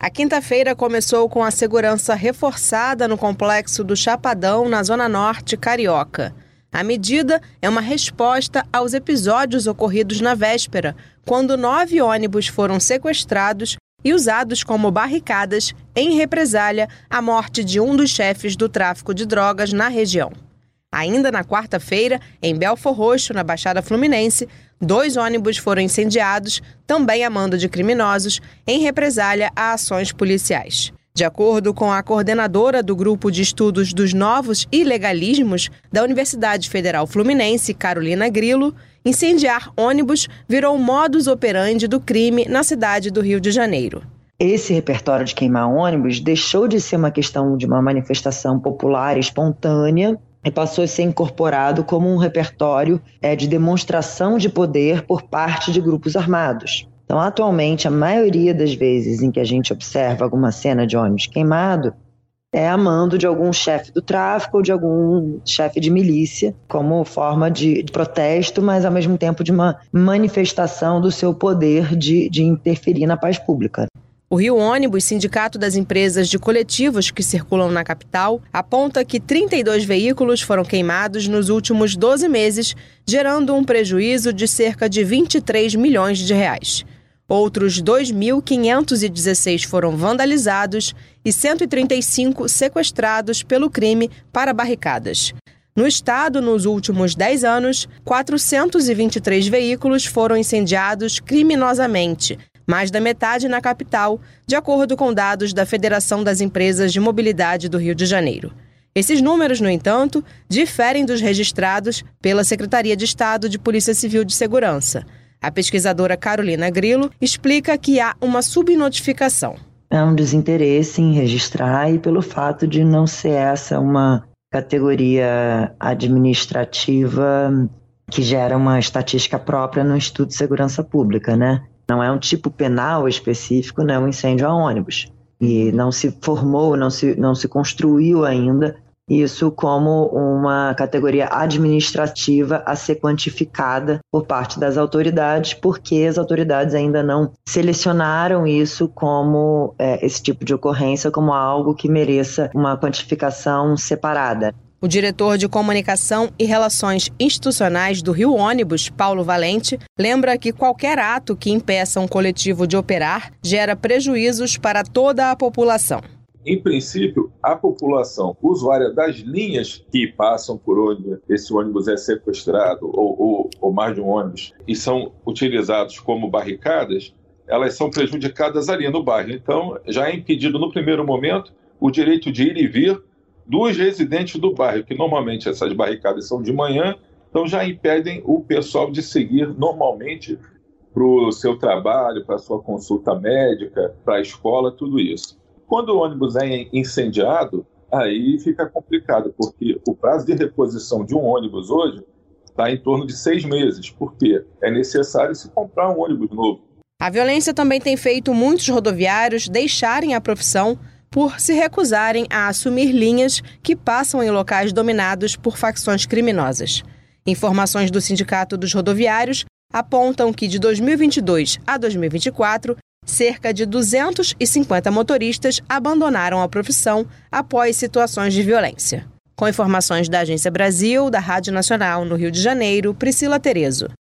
A quinta-feira começou com a segurança reforçada no complexo do Chapadão, na Zona Norte carioca. A medida é uma resposta aos episódios ocorridos na véspera, quando 9 ônibus foram sequestrados e usados como barricadas em represália à morte de um dos chefes do tráfico de drogas na região. Ainda na quarta-feira, em Belfor Roxo, na Baixada Fluminense, 2 ônibus foram incendiados, também a mando de criminosos, em represália a ações policiais. De acordo com a coordenadora do Grupo de Estudos dos Novos Ilegalismos da Universidade Federal Fluminense, Carolina Grilo, incendiar ônibus virou o modus operandi do crime na cidade do Rio de Janeiro. Esse repertório de queimar ônibus deixou de ser uma questão de uma manifestação popular espontânea e passou a ser incorporado como um repertório de demonstração de poder por parte de grupos armados. Então, atualmente, a maioria das vezes em que a gente observa alguma cena de ônibus queimado é a mando de algum chefe do tráfico ou de algum chefe de milícia, como forma de protesto, mas ao mesmo tempo de uma manifestação do seu poder de interferir na paz pública. O Rio Ônibus, sindicato das empresas de coletivos que circulam na capital, aponta que 32 veículos foram queimados nos últimos 12 meses, gerando um prejuízo de cerca de 23 milhões de reais. Outros 2.516 foram vandalizados e 135 sequestrados pelo crime para barricadas. No estado, nos últimos 10 anos, 423 veículos foram incendiados criminosamente, mais da metade na capital, de acordo com dados da Federação das Empresas de Mobilidade do Rio de Janeiro. Esses números, no entanto, diferem dos registrados pela Secretaria de Estado de Polícia Civil de Segurança. A pesquisadora Carolina Grilo explica que há uma subnotificação. É um desinteresse em registrar e pelo fato de não ser essa uma categoria administrativa que gera uma estatística própria no Instituto de Segurança Pública, né? Não é um tipo penal específico, né? Um incêndio a ônibus. E não se formou, não se construiu ainda isso como uma categoria administrativa a ser quantificada por parte das autoridades, porque as autoridades ainda não selecionaram isso como esse tipo de ocorrência como algo que mereça uma quantificação separada. O diretor de Comunicação e Relações Institucionais do Rio Ônibus, Paulo Valente, lembra que qualquer ato que impeça um coletivo de operar gera prejuízos para toda a população. Em princípio, a população usuária das linhas que passam por onde esse ônibus é sequestrado ou mais de um ônibus e são utilizados como barricadas, elas são prejudicadas ali no bairro. Então, já é impedido no primeiro momento o direito de ir e vir dos residentes do bairro, que normalmente essas barricadas são de manhã, então já impedem o pessoal de seguir normalmente para o seu trabalho, para a sua consulta médica, para a escola, tudo isso. Quando o ônibus é incendiado, aí fica complicado, porque o prazo de reposição de um ônibus hoje está em torno de 6 meses, porque é necessário se comprar um ônibus novo. A violência também tem feito muitos rodoviários deixarem a profissão por se recusarem a assumir linhas que passam em locais dominados por facções criminosas. Informações do Sindicato dos Rodoviários apontam que de 2022 a 2024, cerca de 250 motoristas abandonaram a profissão após situações de violência. Com informações da Agência Brasil, da Rádio Nacional no Rio de Janeiro, Priscila Terezo.